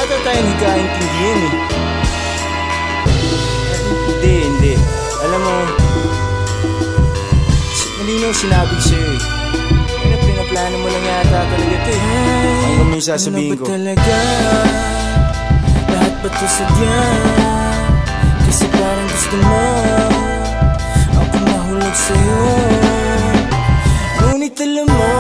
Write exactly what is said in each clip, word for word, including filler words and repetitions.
yata tayo nagkaintindihan eh. Hindi, hindi. Alam mo, malinaw sinabi ko sa'yo eh. Kaya pinaplano mo lang yata talaga ito eh. Hanggang mo yung sasabihin ko. Ano ba talaga? Lahat ba ito sadya? Kasi parang gusto mo ako mahulog sa'yo. Ngunit alam mo,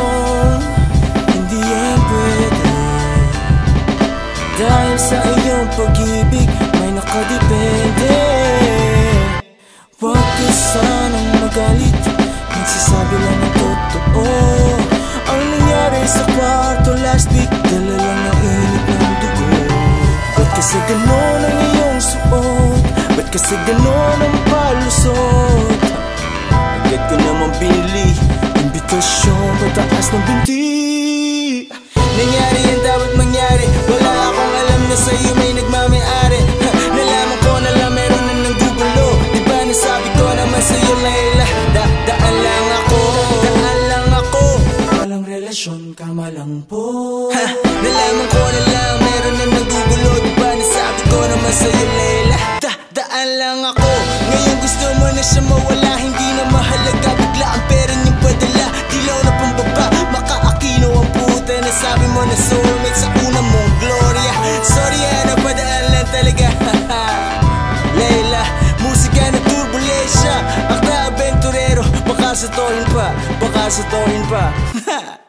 hindi yan pwede. Dahil sa iyong pag-ibig may nakadepende. Huwag ka sanang magalit, nagsasabi lang ng totoo. Ang nangyari sa kwarto last week, dala lang ng init ng dugo. Ba't kasi ganon ang iyong suot? Ba't kasi ganon ang palusot? Agad ko naman binili imbitasyon pataas ng binti. Nangyari yan dapat mangyari. Wala akong alam na sa'yo may nagmamayari. Nalaman ko na lang meron na nanggugulo. Diba nasabi ko naman sa'yo Layla, da daan lang ako, daan lang ako. Walang relasyon, kama lang po. Ha, nalaman ko na lang meron na nanggugulo. Diba nasabi ko naman sa'yo Layla, da daan lang ako. Ngayon gusto mo na siya mawala. Hindi na mahalaga, bigla ang pera niyong padala. Dilaw na pambaba, makaakino ang puta. Nasabi mo na soulmate sa una mong gloria. Sorry ah, napadaan lang talaga. Layla, musika na turbulensya. Akta aventurero, baka satohin pa, baka satohin pa.